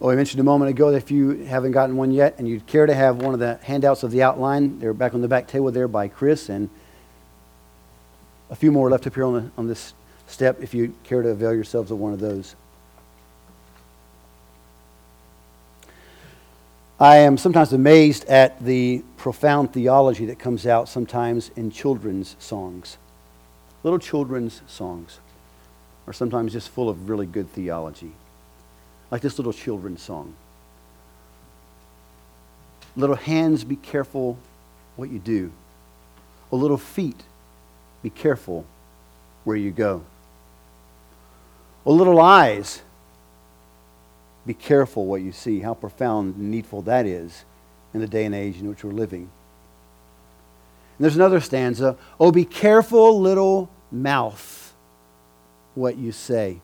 Well, I mentioned a moment ago that if you haven't gotten one yet and you'd care to have one of the handouts of the outline, they're back on the back table there by Chris, and a few more left up here on this step if you care to avail yourselves of one of those. I am sometimes amazed at the profound theology that comes out sometimes in children's songs. Little children's songs are sometimes just full of really good theology. Like this little children's song. Little hands, be careful what you do. Oh, little feet, be careful where you go. Oh, little eyes, be careful what you see. How profound and needful that is in the day and age in which we're living. And there's another stanza. Oh, be careful, little mouth, what you say.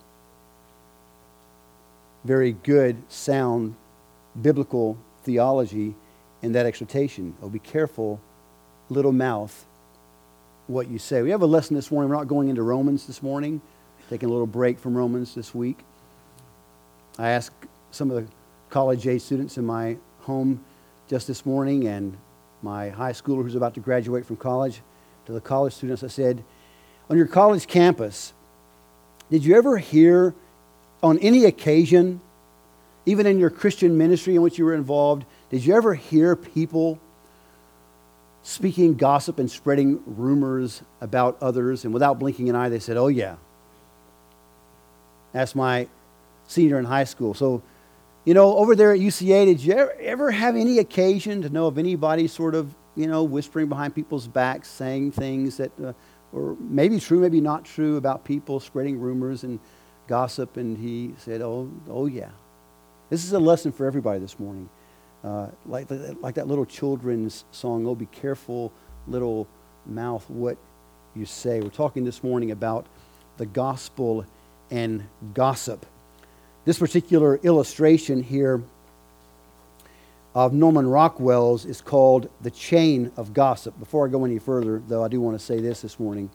Very good, sound, biblical theology in that exhortation. Oh, be careful, little mouth, what you say. We have a lesson this morning. We're not going into Romans this morning. Taking a little break from Romans this week. I asked some of the college-age students in my home just this morning and my high schooler who's about to graduate from college, to the college students, I said, on your college campus, did you ever hear on any occasion, even in your Christian ministry in which you were involved, did you ever hear people speaking gossip and spreading rumors about others? And without blinking an eye, they said, oh yeah. That's my senior in high school. So, over there at UCA, did you ever have any occasion to know of anybody sort of, whispering behind people's backs, saying things that were maybe true, maybe not true about people, spreading rumors and gossip? And he said, oh yeah. This is a lesson for everybody this morning. Like that little children's song, oh, be careful, little mouth, what you say. We're talking this morning about the gospel and gossip. This particular illustration here of Norman Rockwell's is called The Chain of Gossip. Before I go any further, though, I do want to say this morning.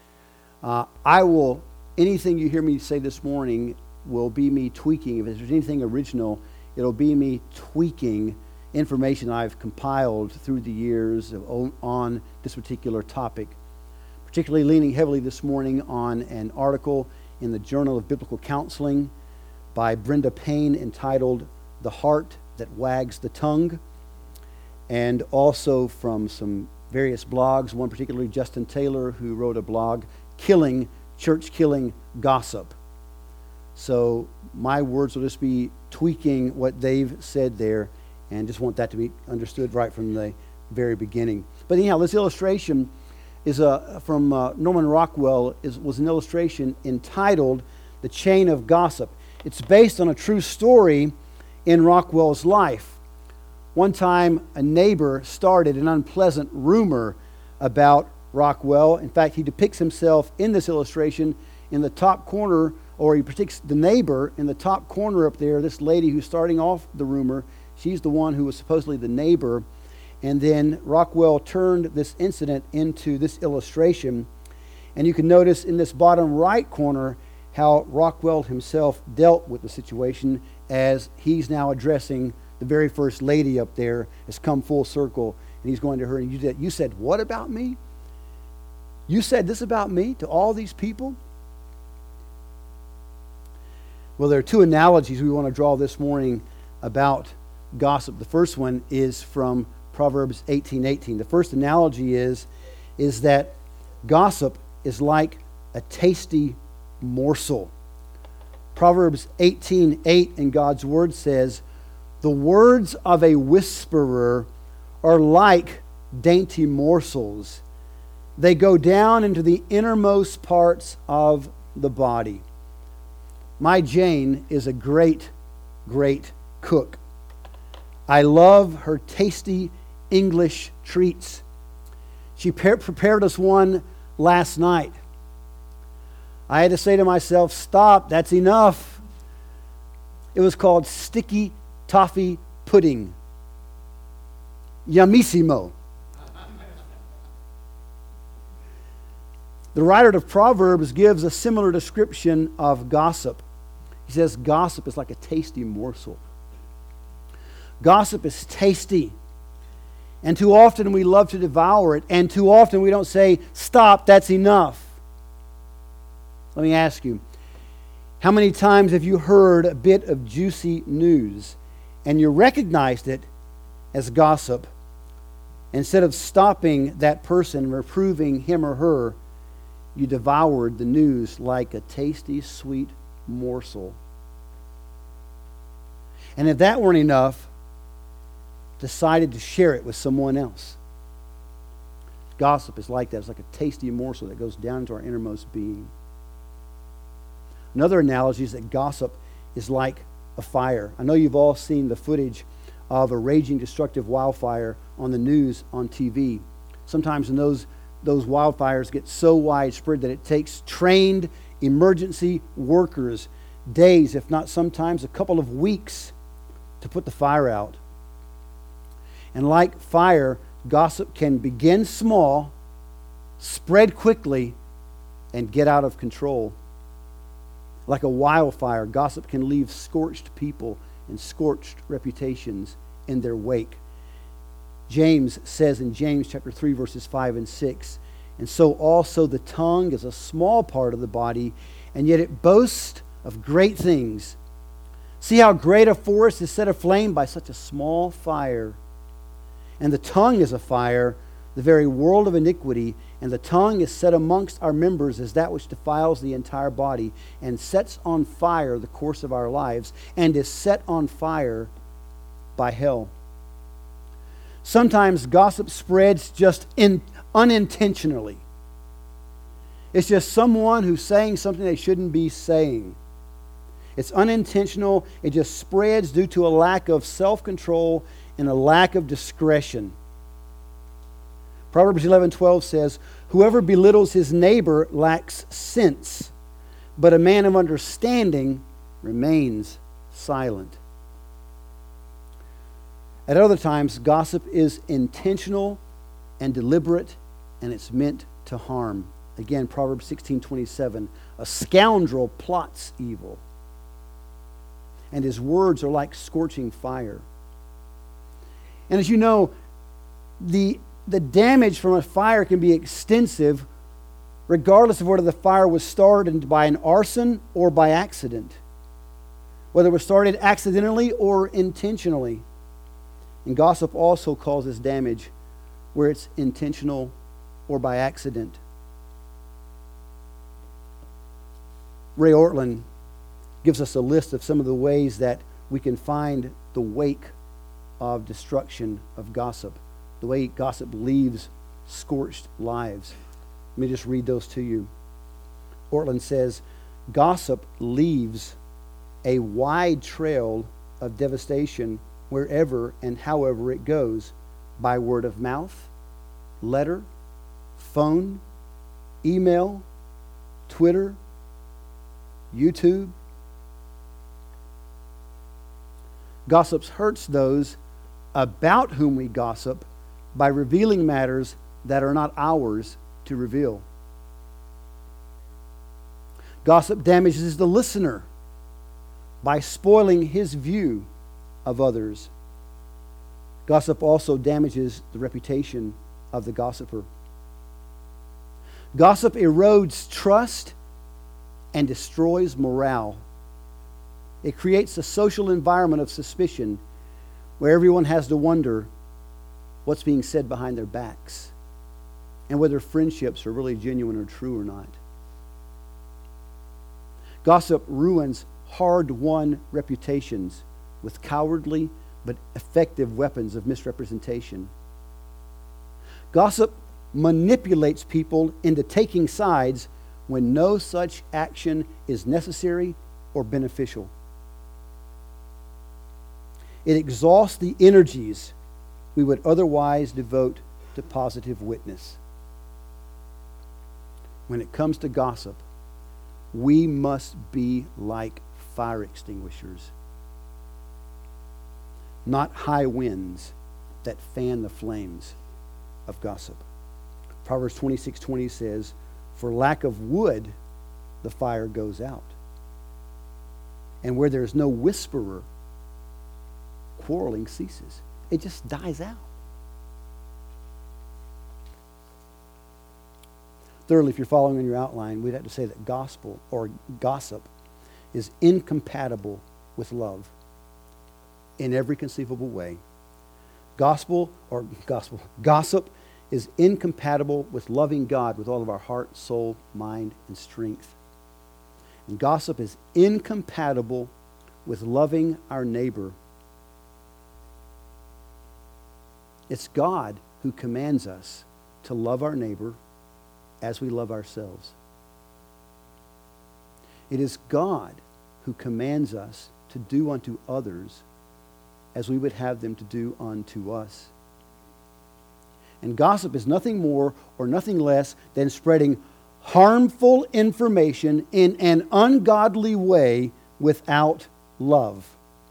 Anything you hear me say this morning will be me tweaking. If there's anything original, it'll be me tweaking information I've compiled through the years on this particular topic. Particularly leaning heavily this morning on an article in the Journal of Biblical Counseling by Brenda Payne entitled The Heart That Wags the Tongue, and also from some various blogs, one particularly Justin Taylor, who wrote a blog, Church Killing Gossip. So my words will just be tweaking what they've said there, and just want that to be understood right from the very beginning. But anyhow, this illustration is from Norman Rockwell, was an illustration entitled The Chain of Gossip. It's based on a true story in Rockwell's life. One time, a neighbor started an unpleasant rumor about Rockwell. In fact, he depicts himself in this illustration in the top corner, or he depicts the neighbor in the top corner up there, this lady who's starting off the rumor. She's the one who was supposedly the neighbor. And then Rockwell turned this incident into this illustration. And you can notice in this bottom right corner how Rockwell himself dealt with the situation as he's now addressing the very first lady up there, has come full circle. And he's going to her, and you said, what about me? You said this about me to all these people? Well, there are two analogies we want to draw this morning about gossip. The first one is from Proverbs 18:18. The first analogy is that gossip is like a tasty morsel. Proverbs 18:8 in God's Word says, the words of a whisperer are like dainty morsels. They go down into the innermost parts of the body. My Jane is a great, great cook. I love her tasty English treats. She prepared us one last night. I had to say to myself, stop, that's enough. It was called sticky toffee pudding. Yummissimo. The writer of Proverbs gives a similar description of gossip. He says gossip is like a tasty morsel. Gossip is tasty. And too often we love to devour it. And too often we don't say, stop, that's enough. Let me ask you, how many times have you heard a bit of juicy news and you recognized it as gossip? Instead of stopping that person, reproving him or her, you devoured the news like a tasty, sweet morsel. And if that weren't enough, decided to share it with someone else. Gossip is like that. It's like a tasty morsel that goes down into our innermost being. Another analogy is that gossip is like a fire. I know you've all seen the footage of a raging, destructive wildfire on the news on TV. Sometimes when those wildfires get so widespread that it takes trained emergency workers days, if not sometimes a couple of weeks, to put the fire out. And like fire, gossip can begin small, spread quickly, and get out of control. Like a wildfire, gossip can leave scorched people and scorched reputations in their wake. James says in James chapter 3, verses 5 and 6, and so also the tongue is a small part of the body, and yet it boasts of great things. See how great a forest is set aflame by such a small fire. And the tongue is a fire, the very world of iniquity, and the tongue is set amongst our members as that which defiles the entire body, and sets on fire the course of our lives, and is set on fire by hell. Sometimes gossip spreads just unintentionally. It's just someone who's saying something they shouldn't be saying. It's unintentional. It just spreads due to a lack of self-control and a lack of discretion. Proverbs 11:12 says, whoever belittles his neighbor lacks sense, but a man of understanding remains silent. At other times, gossip is intentional and deliberate, and it's meant to harm. Again, Proverbs 16:27, a scoundrel plots evil, and his words are like scorching fire. And as you know, the damage from a fire can be extensive regardless of whether the fire was started by an arson or by accident, whether it was started accidentally or intentionally. And gossip also causes damage where it's intentional or by accident. Ray Ortlund gives us a list of some of the ways that we can find the wake of destruction of gossip, the way gossip leaves scorched lives. Let me just read those to you. Ortlund says, gossip leaves a wide trail of devastation wherever and however it goes, by word of mouth, letter, phone, email, Twitter, YouTube. Gossip hurts those about whom we gossip by revealing matters that are not ours to reveal. Gossip damages the listener by spoiling his view of others. Gossip also damages the reputation of the gossiper. Gossip erodes trust and destroys morale. It creates a social environment of suspicion where everyone has to wonder what's being said behind their backs and whether friendships are really genuine or true or not. Gossip ruins hard-won reputations with cowardly but effective weapons of misrepresentation. Gossip manipulates people into taking sides when no such action is necessary or beneficial. It exhausts the energies we would otherwise devote to positive witness. When it comes to gossip, we must be like fire extinguishers, not high winds that fan the flames of gossip. Proverbs 26:20 says, for lack of wood, the fire goes out. And where there is no whisperer, quarreling ceases. It just dies out. Thirdly, if you're following in your outline, we'd have to say that gospel or gossip is incompatible with love in every conceivable way. Gossip is incompatible with loving God with all of our heart, soul, mind, and strength. And gossip is incompatible with loving our neighbor. It's God who commands us to love our neighbor as we love ourselves. It is God who commands us to do unto others as we would have them to do unto us. And gossip is nothing more or nothing less than spreading harmful information in an ungodly way without love.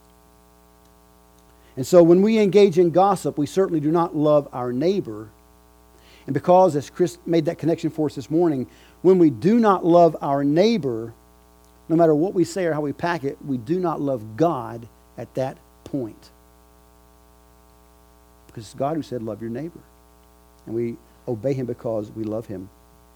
And so when we engage in gossip, we certainly do not love our neighbor. And because, as Chris made that connection for us this morning, when we do not love our neighbor, no matter what we say or how we pack it, we do not love God at that point. Because it's God who said, love your neighbor. And we obey him because we love him.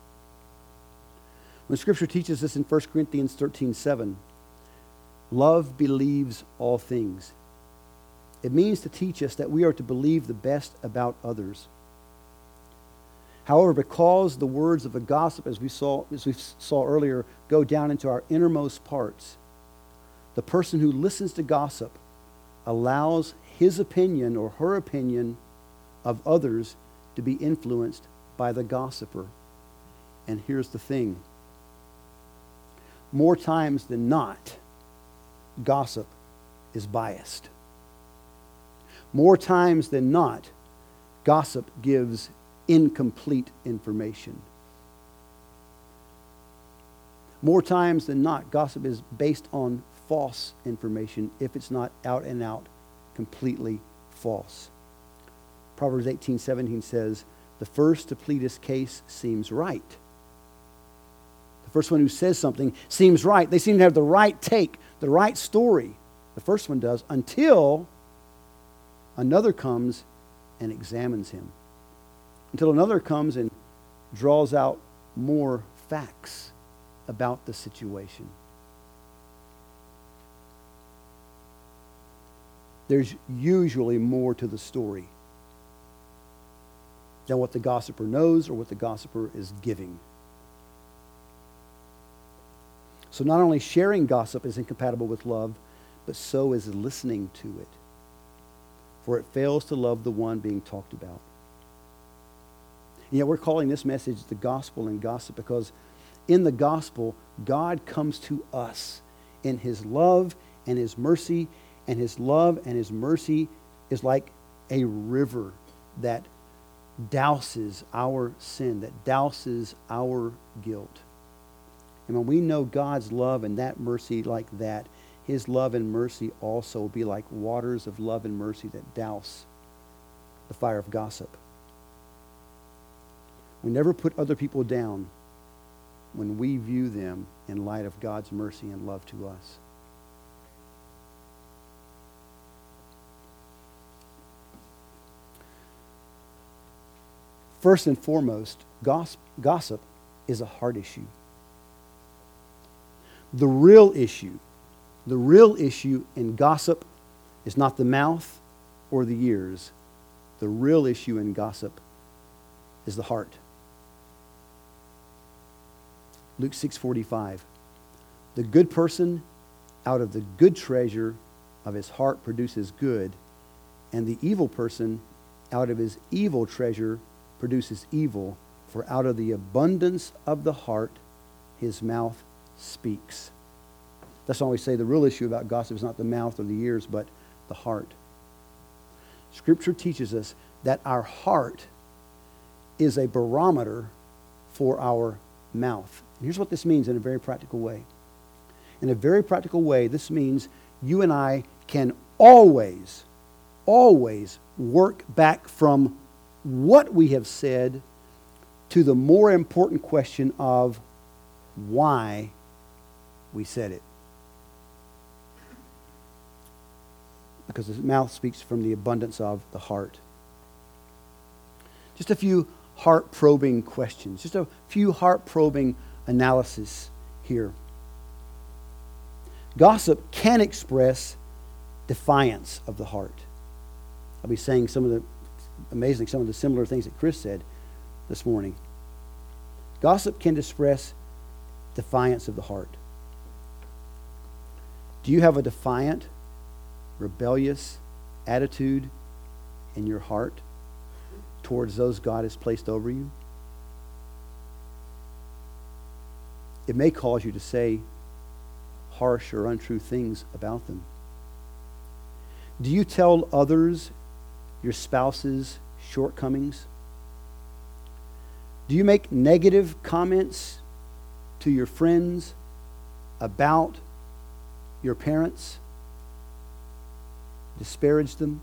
When Scripture teaches us in 1 Corinthians 13:7, love believes all things. It means to teach us that we are to believe the best about others. However, because the words of a gossip, as we saw earlier, go down into our innermost parts, the person who listens to gossip allows his opinion or her opinion of others to be influenced by the gossiper. And here's the thing. More times than not, gossip is biased. More times than not, gossip gives incomplete information. More times than not, gossip is based on false information if it's not out and out completely false. Proverbs 18:17 says, the first to plead his case seems right. The first one who says something seems right. They seem to have the right take, the right story. The first one does, until another comes and examines him. Until another comes and draws out more facts about the situation. There's usually more to the story than what the gossiper knows or what the gossiper is giving. So not only sharing gossip is incompatible with love, but so is listening to it. For it fails to love the one being talked about. And yet we're calling this message the gospel and gossip because in the gospel, God comes to us in his love and his mercy, and his love and his mercy is like a river that douses our sin, that douses our guilt. And when we know God's love and that mercy like that, his love and mercy also will be like waters of love and mercy that douse the fire of gossip. We never put other people down when we view them in light of God's mercy and love to us. First and foremost, gossip is a heart issue. The real issue in gossip is not the mouth or the ears. The real issue in gossip is the heart. Luke 6:45. The good person out of the good treasure of his heart produces good, and the evil person out of his evil treasure produces evil, for out of the abundance of the heart his mouth speaks. That's why we say the real issue about gossip is not the mouth or the ears, but the heart. Scripture teaches us that our heart is a barometer for our mouth. And here's what this means in a very practical way. In a very practical way, this means you and I can always work back from what we have said to the more important question of why we said it. because the mouth speaks from the abundance of the heart. Just a few heart-probing questions, just a few heart-probing analysis here. Gossip can express defiance of the heart. I'll be saying some of the similar things that Chris said this morning. Gossip can express defiance of the heart. Do you have a defiant, rebellious attitude in your heart towards those God has placed over you? It may cause you to say harsh or untrue things about them. Do you tell others your spouse's shortcomings? Do you make negative comments to your friends about your parents? Disparage them?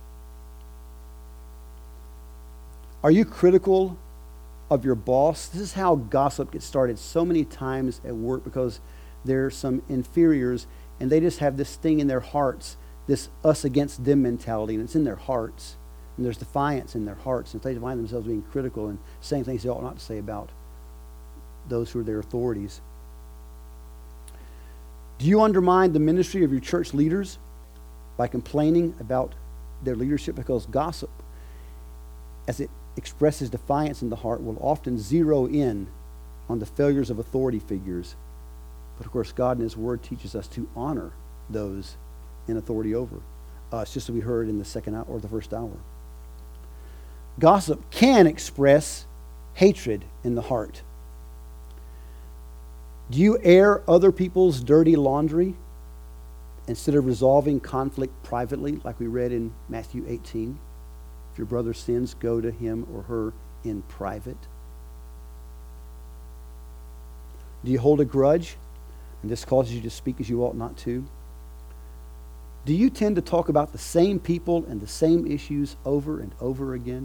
Are you critical of your boss? This is how gossip gets started so many times at work, because there are some inferiors and they just have this thing in their hearts, this us against them mentality, and it's in their hearts. And there's defiance in their hearts. And if they find themselves being critical and saying things they ought not to say about those who are their authorities. Do you undermine the ministry of your church leaders by complaining about their leadership? Because gossip, as it expresses defiance in the heart, will often zero in on the failures of authority figures. But of course, God in His Word teaches us to honor those in authority over us, just as we heard in the second hour or the first hour. Gossip can express hatred in the heart. Do you air other people's dirty laundry instead of resolving conflict privately, like we read in Matthew 18? If your brother sins, go to him or her in private. Do you hold a grudge, and this causes you to speak as you ought not to? Do you tend to talk about the same people and the same issues over and over again?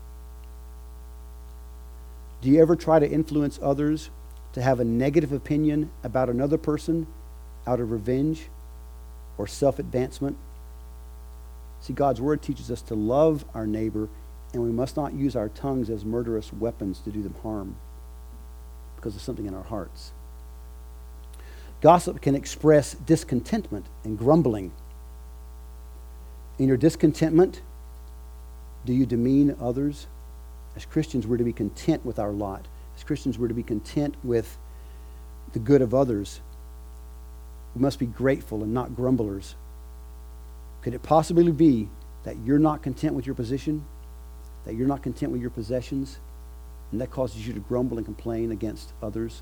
Do you ever try to influence others to have a negative opinion about another person out of revenge or self-advancement? See, God's Word teaches us to love our neighbor, and we must not use our tongues as murderous weapons to do them harm because of something in our hearts. Gossip can express discontentment and grumbling. In your discontentment, do you demean others? As Christians, we're to be content with our lot. As Christians, we're to be content with the good of others. We must be grateful and not grumblers. Could it possibly be that you're not content with your position, that you're not content with your possessions, and that causes you to grumble and complain against others?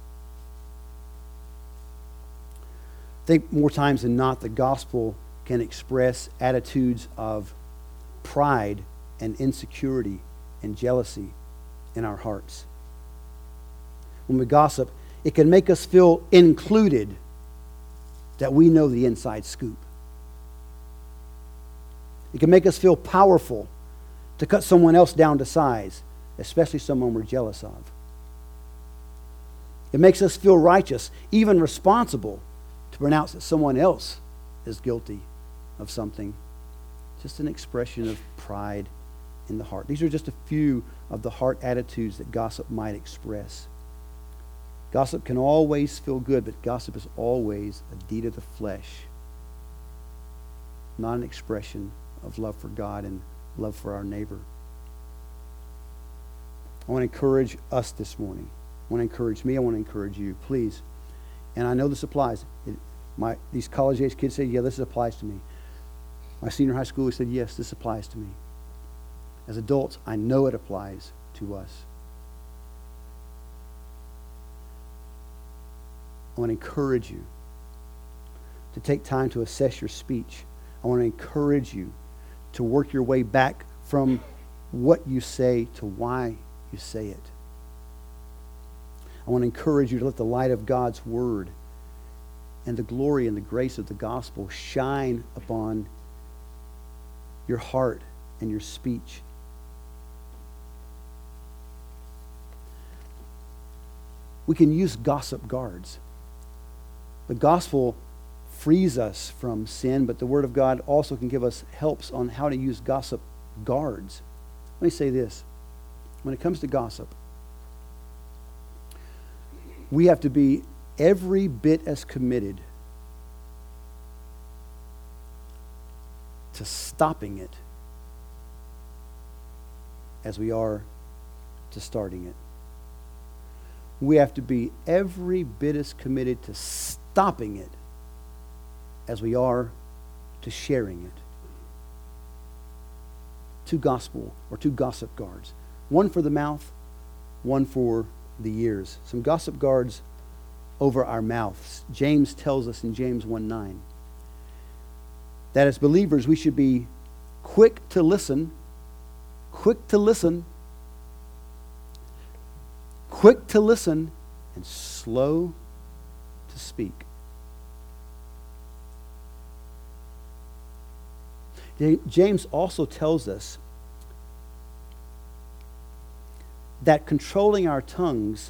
I think more times than not, the gospel can express attitudes of pride and insecurity and jealousy in our hearts. When we gossip, it can make us feel included, that we know the inside scoop. It can make us feel powerful to cut someone else down to size, especially someone we're jealous of. It makes us feel righteous, even responsible, to pronounce that someone else is guilty of something. Just an expression of pride in the heart. These are just a few of the heart attitudes that gossip might express. Gossip can always feel good, but gossip is always a deed of the flesh, not an expression of love for God and love for our neighbor. I want to encourage us this morning. I want to encourage me. I want to encourage you. Please. And I know this applies. These college-age kids say, yeah, this applies to me. My senior high school, we said, yes, this applies to me. As adults, I know it applies to us. I want to encourage you to take time to assess your speech. I want to encourage you to work your way back from what you say to why you say it. I want to encourage you to let the light of God's Word and the glory and the grace of the gospel shine upon your heart and your speech. We can use gossip guards. The gospel frees us from sin, but the Word of God also can give us helps on how to use gossip guards. Let me say this. When it comes to gossip, we have to be every bit as committed to stopping it as we are to starting it. We have to be every bit as committed to stopping it as we are to sharing it. Two gossip guards. One for the mouth, one for the ears. Some gossip guards over our mouths. James tells us in James 1:9 that as believers we should be quick to listen, and slow to speak. James also tells us that controlling our tongues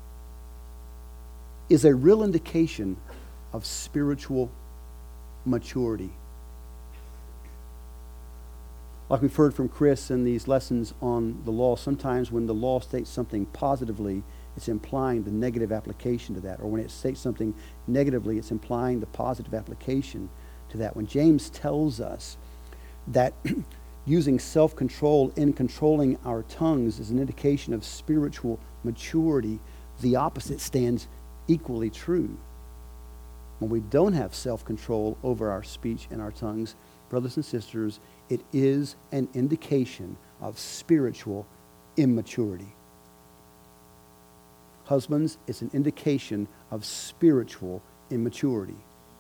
is a real indication of spiritual maturity. Like we've heard from Chris in these lessons on the law, sometimes when the law states something positively, it's implying the negative application to that. Or when it states something negatively, it's implying the positive application to that. When James tells us that using self-control in controlling our tongues is an indication of spiritual maturity, the opposite stands equally true. When we don't have self-control over our speech and our tongues, brothers and sisters, it is an indication of spiritual immaturity. Husbands, it's an indication of spiritual immaturity.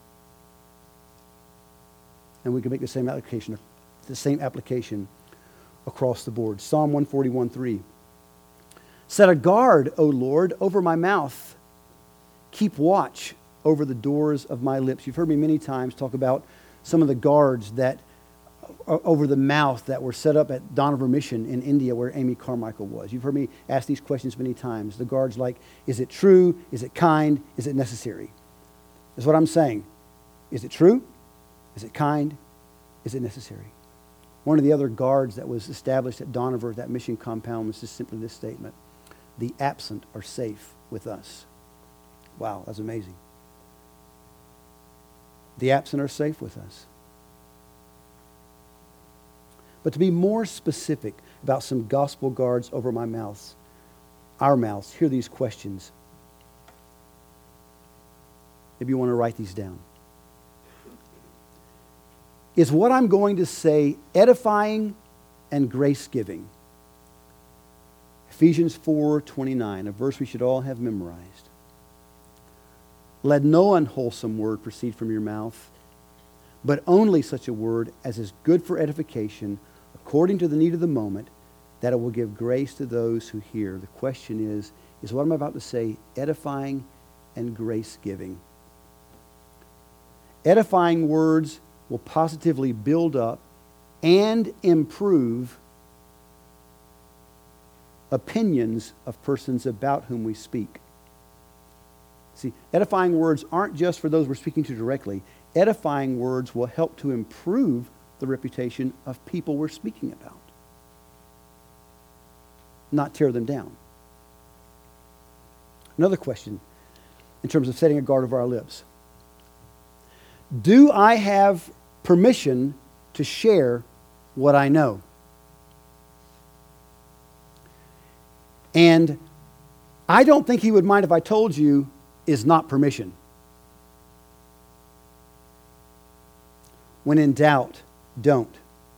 And we can make the same application across the board. Psalm 141:3. Set a guard, O Lord, over my mouth. Keep watch over the doors of my lips. You've heard me many times talk about some of the guards that over the mouth that were set up at Dohnavur Mission in India where Amy Carmichael was. You've heard me ask these questions many times. The guards like, is it true? Is it kind? Is it necessary? That's what I'm saying. Is it true? Is it kind? Is it necessary? One of the other guards that was established at Dohnavur, that mission compound, was just simply this statement: the absent are safe with us. Wow, that's amazing. The absent are safe with us. But to be more specific about some gospel guards over our mouths, hear these questions. Maybe you want to write these down. Is what I'm going to say edifying and grace-giving? Ephesians 4:29, a verse we should all have memorized. Let no unwholesome word proceed from your mouth, but only such a word as is good for edification, according to the need of the moment, that it will give grace to those who hear. The question is what I'm about to say edifying and grace-giving? Edifying words will positively build up and improve opinions of persons about whom we speak. See, edifying words aren't just for those we're speaking to directly. Edifying words will help to improve the reputation of people we're speaking about, not tear them down. Another question in terms of setting a guard over our lips. Do I have permission to share what I know? And I don't think he would mind if I told you is not permission. When in doubt, don't.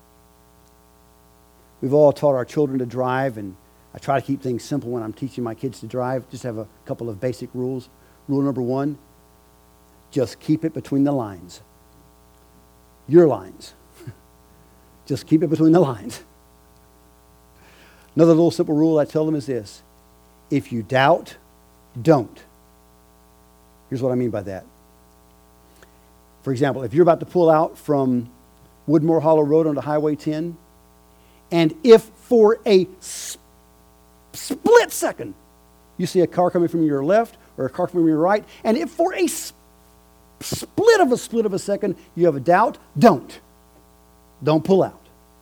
We've all taught our children to drive, and I try to keep things simple when I'm teaching my kids to drive. Just have a couple of basic rules. Rule number 1, just keep it between the lines. Your lines. Just keep it between the lines. Another little simple rule I tell them is this: if you doubt, don't. Here's what I mean by that. For example, if you're about to pull out from Woodmore Hollow Road onto Highway 10, and if for a split second you see a car coming from your left or a car coming from your right, and if for a split of a second, you have a doubt, don't pull out.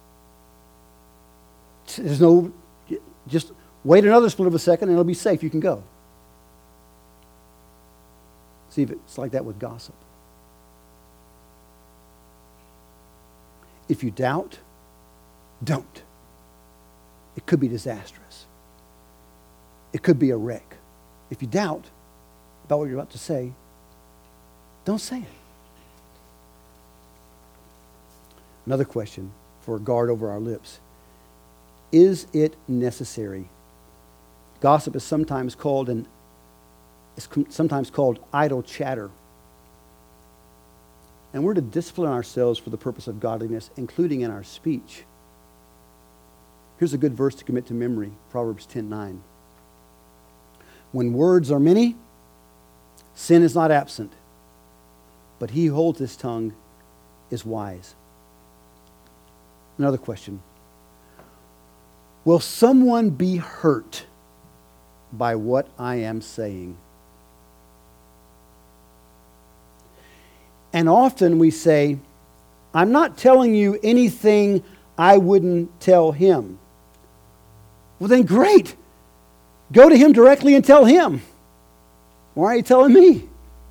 There's no, just wait another split of a second and it'll be safe. You can go. See if it's like that with gossip. If you doubt, don't. It could be disastrous. It could be a wreck. If you doubt about what you're about to say, don't say it. Another question for a guard over our lips. Is it necessary? Gossip is sometimes called idle chatter. And we're to discipline ourselves for the purpose of godliness, including in our speech. Here's a good verse to commit to memory, Proverbs 10:9. When words are many, sin is not absent, but he who holds his tongue is wise. Another question. Will someone be hurt by what I am saying? And often we say, I'm not telling you anything I wouldn't tell him. Well, then great. Go to him directly and tell him. Why are you telling me?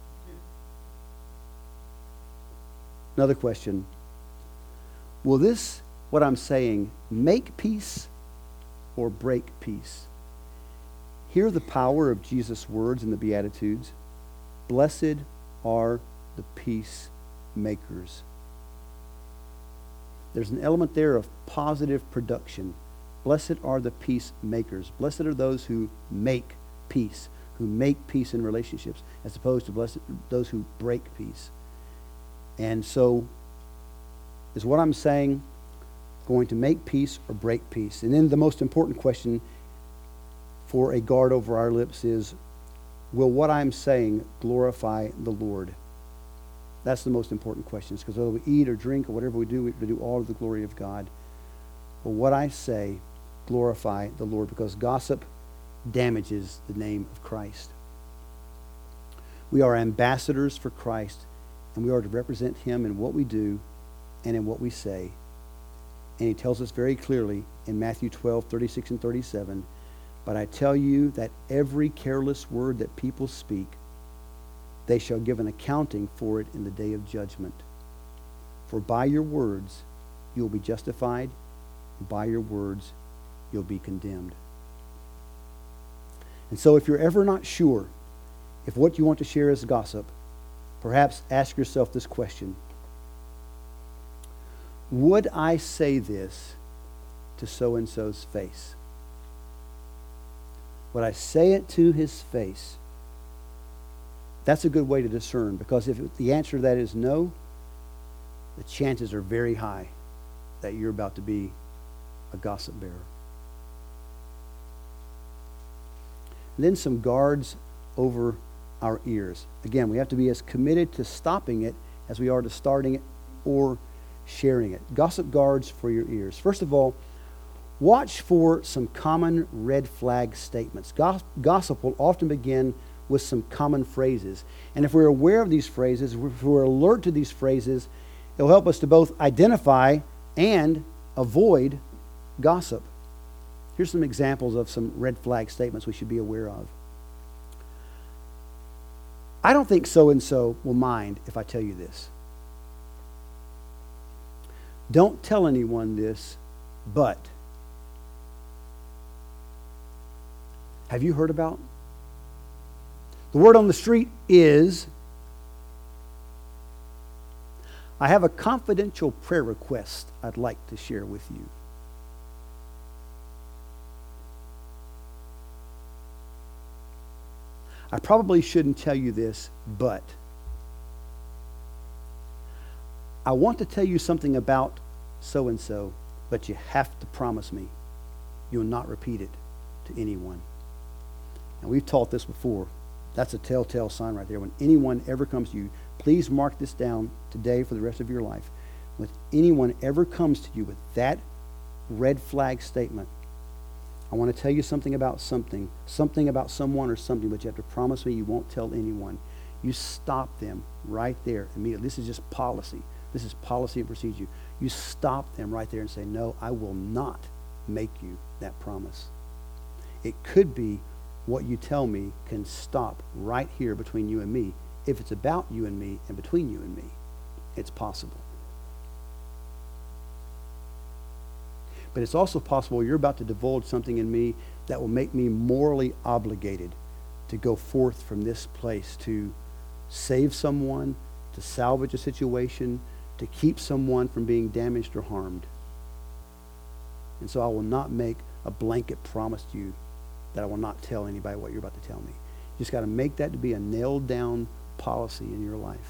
Another question. Will this, what I'm saying, make peace or break peace? Hear the power of Jesus' words in the Beatitudes. Blessed are the peacemakers. There's an element there of positive production. Blessed are the peacemakers. Blessed are those who make peace in relationships, as opposed to blessed those who break peace. And so, is what I'm saying going to make peace or break peace? And then the most important question for a guard over our lips is, will what I'm saying glorify the Lord? That's the most important question, because whether we eat or drink or whatever we do all of the glory of God. Will what I say glorify the Lord? Because gossip damages the name of Christ. We are ambassadors for Christ, and we are to represent him in what we do and in what we say. And he tells us very clearly in Matthew 12:36 and 37, but I tell you that every careless word that people speak, they shall give an accounting for it in the day of judgment. For by your words you will be justified, and by your words you'll be condemned. And so if you're ever not sure if what you want to share is gossip, perhaps ask yourself this question. Would I say this to so-and-so's face? Would I say it to his face? That's a good way to discern, because if the answer to that is no, the chances are very high that you're about to be a gossip bearer. And then some guards over our ears. Again, we have to be as committed to stopping it as we are to starting it or sharing it. Gossip guards for your ears. First of all, watch for some common red flag statements. Gossip will often begin with some common phrases. And if we're aware of these phrases, if we're alert to these phrases, it'll help us to both identify and avoid gossip. Here's some examples of some red flag statements we should be aware of. I don't think so-and-so will mind if I tell you this. Don't tell anyone this, but. Have you heard about? The word on the street is, I have a confidential prayer request I'd like to share with you. I probably shouldn't tell you this, but I want to tell you something about so-and-so, but you have to promise me you'll not repeat it to anyone. And we've taught this before. That's a telltale sign right there. When anyone ever comes to you, please mark this down today for the rest of your life. When anyone ever comes to you with that red flag statement, I want to tell you something about something about someone or something, but you have to promise me you won't tell anyone. You stop them right there immediately. This is just policy. This is policy and procedure. You stop them right there and say, no, I will not make you that promise. It could be what you tell me can stop right here between you and me. If it's about you and me and between you and me, it's possible. But it's also possible you're about to divulge something in me that will make me morally obligated to go forth from this place to save someone, to salvage a situation, to keep someone from being damaged or harmed. And so I will not make a blanket promise to you that I will not tell anybody what you're about to tell me. You just got to make that to be a nailed down policy in your life.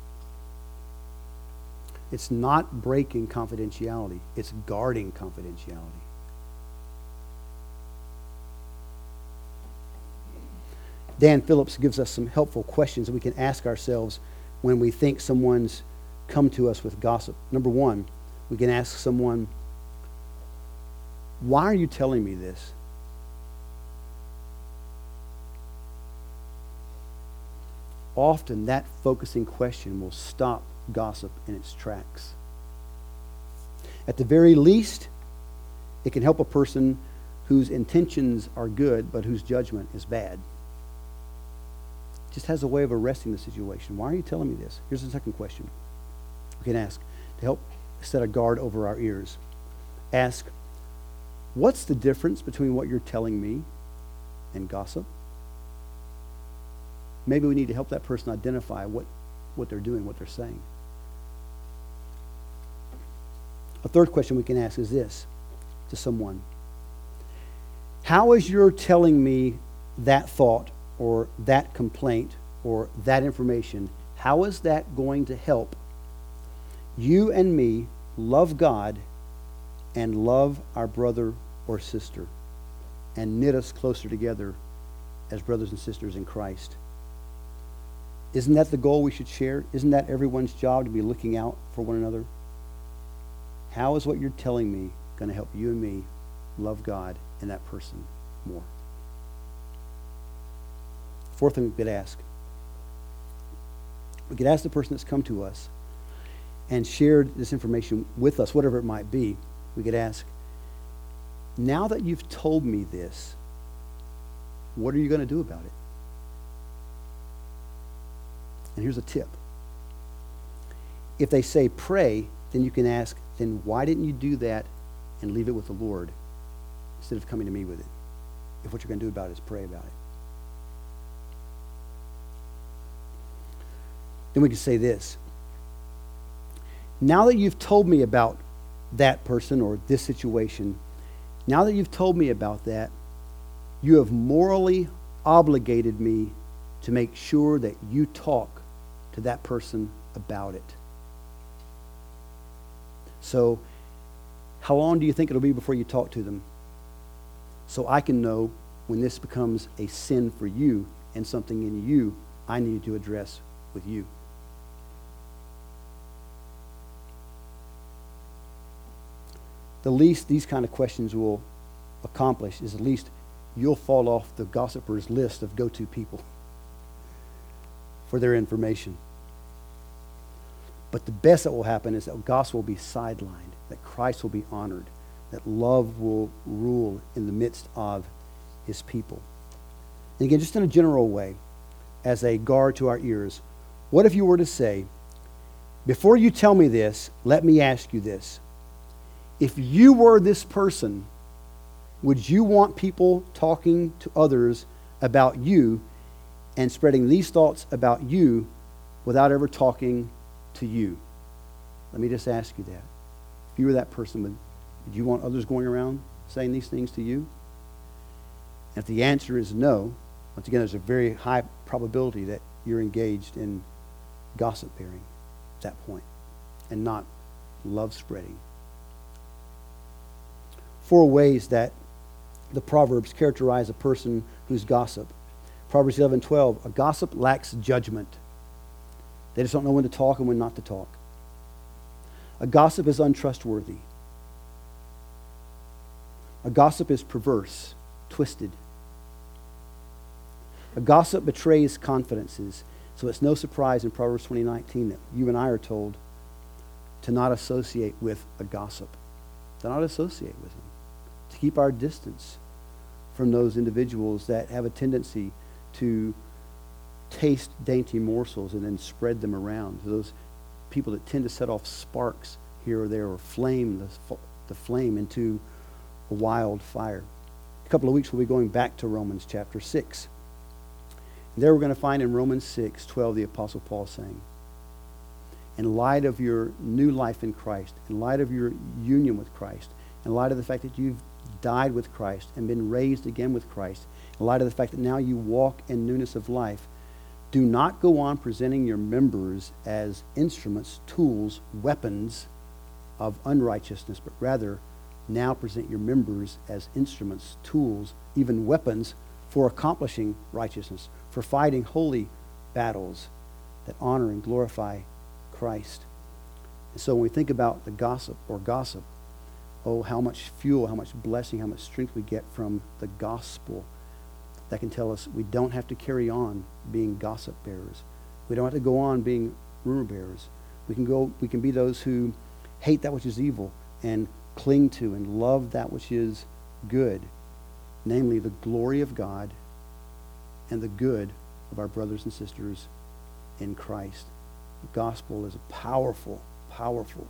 It's not breaking confidentiality. It's guarding confidentiality. Dan Phillips gives us some helpful questions that we can ask ourselves when we think someone's come to us with gossip. Number one, we can ask someone, why are you telling me this? Often that focusing question will stop gossip in its tracks. At the very least, it can help a person whose intentions are good but whose judgment is bad. It just has a way of arresting the situation. Why are you telling me this? Here's the second question we can ask to help set a guard over our ears. Ask, what's the difference between what you're telling me and gossip? Maybe we need to help that person identify what they're doing, what they're saying. A third question we can ask is this to someone. How is your telling me that thought or that complaint or that information, how is that going to help you and me love God and love our brother or sister and knit us closer together as brothers and sisters in Christ? Isn't that the goal we should share? Isn't that everyone's job to be looking out for one another? How is what you're telling me going to help you and me love God and that person more? Fourth thing we could ask. We could ask the person that's come to us and shared this information with us, whatever it might be. We could ask, now that you've told me this, what are you going to do about it? And here's a tip. If they say pray, then you can ask, then why didn't you do that and leave it with the Lord instead of coming to me with it? If what you're going to do about it is pray about it. Then we can say this. Now that you've told me about that person or this situation, now that you've told me about that, you have morally obligated me to make sure that you talk to that person about it. So, how long do you think it'll be before you talk to them? So I can know when this becomes a sin for you and something in you I need to address with you. The least these kind of questions will accomplish is at least you'll fall off the gossiper's list of go-to people for their information. But the best that will happen is that gospel will be sidelined, that Christ will be honored, that love will rule in the midst of his people. And again, just in a general way, as a guard to our ears, what if you were to say, before you tell me this, let me ask you this. If you were this person, would you want people talking to others about you and spreading these thoughts about you without ever talking to you? Let me just ask you that. If you were that person, would you want others going around saying these things to you? And if the answer is no, once again, there's a very high probability that you're engaged in gossip bearing at that point and not love spreading. 4 ways that the Proverbs characterize a person who's gossip. Proverbs 11:12, a gossip lacks judgment. They just don't know when to talk and when not to talk. A gossip is untrustworthy. A gossip is perverse, twisted. A gossip betrays confidences. So it's no surprise in Proverbs 20:19 that you and I are told to not associate with a gossip, to not associate with him, to keep our distance from those individuals that have a tendency to taste dainty morsels and then spread them around, to those people that tend to set off sparks here or there or flame the flame into a wild fire. A couple of weeks we'll be going back to Romans chapter 6. And there we're going to find in Romans 6:12 the Apostle Paul saying, in light of your new life in Christ, in light of your union with Christ, in light of the fact that you've died with Christ and been raised again with Christ, in light of the fact that now you walk in newness of life, do not go on presenting your members as instruments, tools, weapons of unrighteousness, but rather now present your members as instruments, tools, even weapons for accomplishing righteousness, for fighting holy battles that honor and glorify Christ. And so when we think about the gossip, oh, how much fuel, how much blessing, how much strength we get from the gospel that can tell us we don't have to carry on being gossip bearers. We don't have to go on being rumor bearers. We can be those who hate that which is evil and cling to and love that which is good, namely the glory of God and the good of our brothers and sisters in Christ. The gospel is a powerful, powerful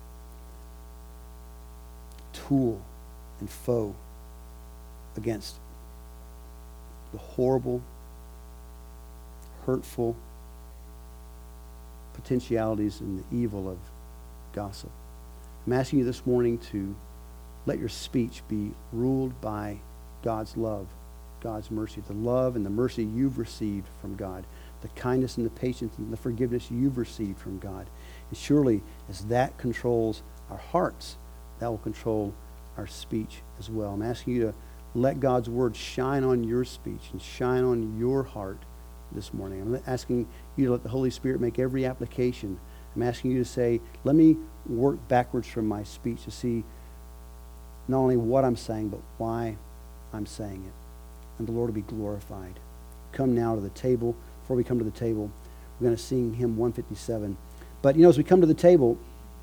tool and foe against the horrible, hurtful potentialities and the evil of gossip. I'm asking you this morning to let your speech be ruled by God's love, God's mercy, the love and the mercy you've received from God, the kindness and the patience and the forgiveness you've received from God. And surely as that controls our hearts, that will control our speech as well. I'm asking you to let God's word shine on your speech and shine on your heart this morning. I'm asking you to let the Holy Spirit make every application. I'm asking you to say, let me work backwards from my speech to see not only what I'm saying, but why I'm saying it. And the Lord will be glorified. Come now to the table. Before we come to the table, we're going to sing hymn 157. But as we come to the table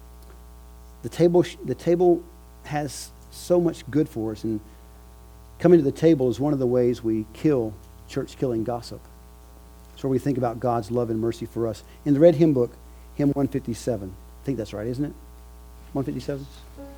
has so much good for us, and coming to the table is one of the ways we kill church-killing gossip. It's where we think about God's love and mercy for us. In the red hymn book, hymn 157. I think that's right, isn't it? 157?